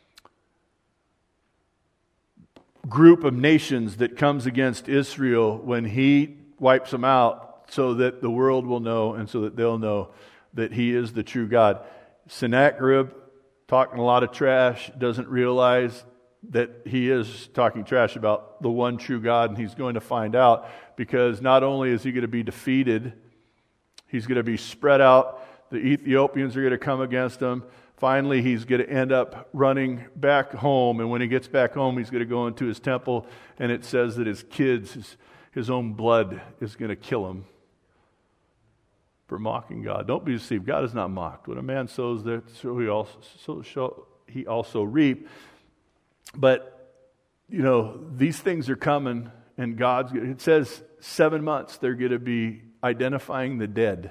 group of nations that comes against Israel, when He wipes them out, so that the world will know, and so that they'll know that He is the true God. Sennacherib, talking a lot of trash, doesn't realize that he is talking trash about the one true God, and he's going to find out, because not only is he going to be defeated, he's going to be spread out. The Ethiopians are going to come against him. Finally, he's going to end up running back home, and when he gets back home, he's going to go into his temple, and it says that his kids, his, his own blood is going to kill him for mocking God. Don't be deceived. God is not mocked. What a man sows, there, so he also so shall he also reap. But you know, these things are coming, and God's. It says seven months they're going to be identifying the dead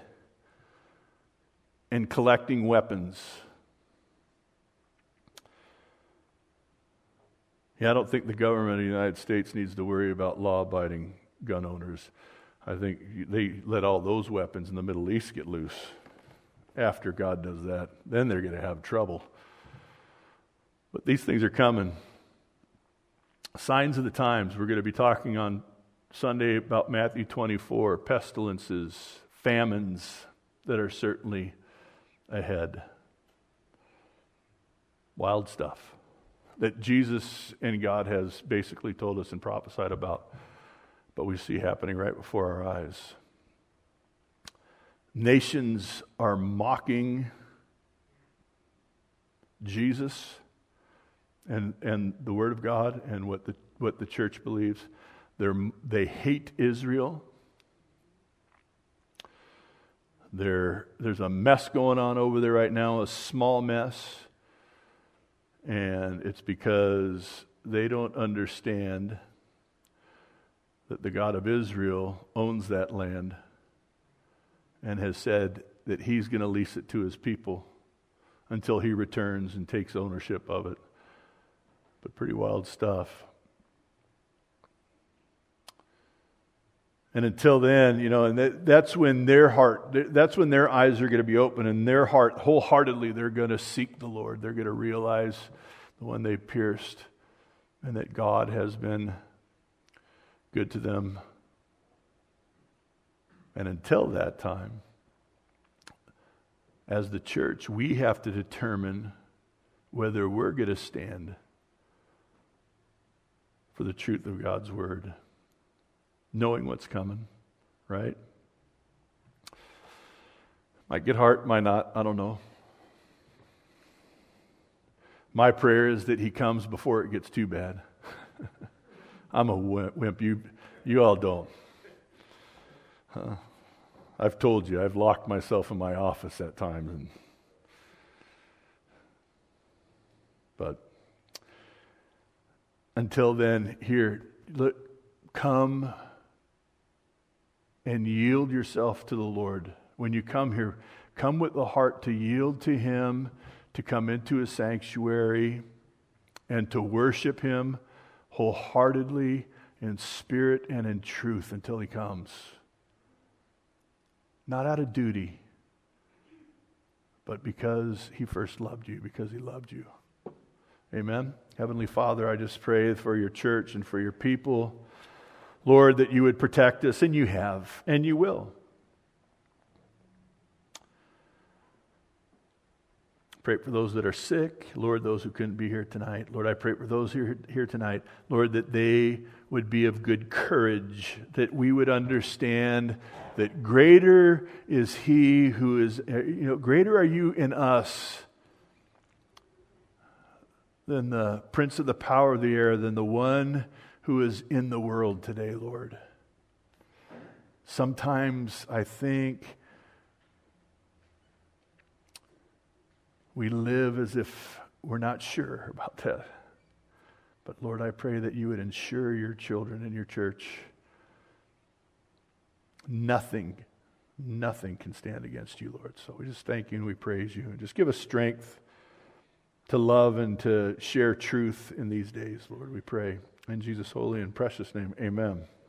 and collecting weapons. Yeah, I don't think the government of the United States needs to worry about law-abiding gun owners. I think they let all those weapons in the Middle East get loose. After God does that, then they're going to have trouble. But these things are coming. Signs of the times. We're going to be talking on Sunday about Matthew twenty-four, pestilences, famines that are certainly ahead. Wild stuff that Jesus and God has basically told us and prophesied about, but we see happening right before our eyes. Nations are mocking Jesus and and the Word of God and what the what the church believes. They're, they hate Israel. There, there's a mess going on over there right now, a small mess. And it's because they don't understand that the God of Israel owns that land and has said that he's going to lease it to his people until he returns and takes ownership of it. But pretty wild stuff. And until then, you know, and that, that's when their heart, that's when their eyes are going to be open, and their heart, wholeheartedly, they're going to seek the Lord. They're going to realize the one they pierced, and that God has been good to them. And until that time, as the church, we have to determine whether we're going to stand for the truth of God's Word, knowing what's coming, right? Might get hard, might not, I don't know. My prayer is that he comes before it gets too bad. I'm a wimp, you you all don't. Uh, I've told you, I've locked myself in my office at times. And, but until then, here, look, come and yield yourself to the Lord. When you come here, come with the heart to yield to him, to come into his sanctuary, and to worship him wholeheartedly in spirit and in truth until he comes. Not out of duty, but because he first loved you, because he loved you. Amen. Heavenly Father, I just pray for your church and for your people, Lord, that you would protect us, and you have, and you will. Pray for those that are sick, Lord, those who couldn't be here tonight. Lord, I pray for those who are here tonight, Lord, that they would be of good courage, that we would understand that greater is he who is, you know, greater are you in us than the prince of the power of the air, than the one who is in the world today, Lord. Sometimes I think we live as if we're not sure about that. But Lord, I pray that you would ensure your children in your church. Nothing, nothing can stand against you, Lord. So we just thank you and we praise you. And just give us strength to love and to share truth in these days, Lord, we pray. In Jesus' holy and precious name, amen.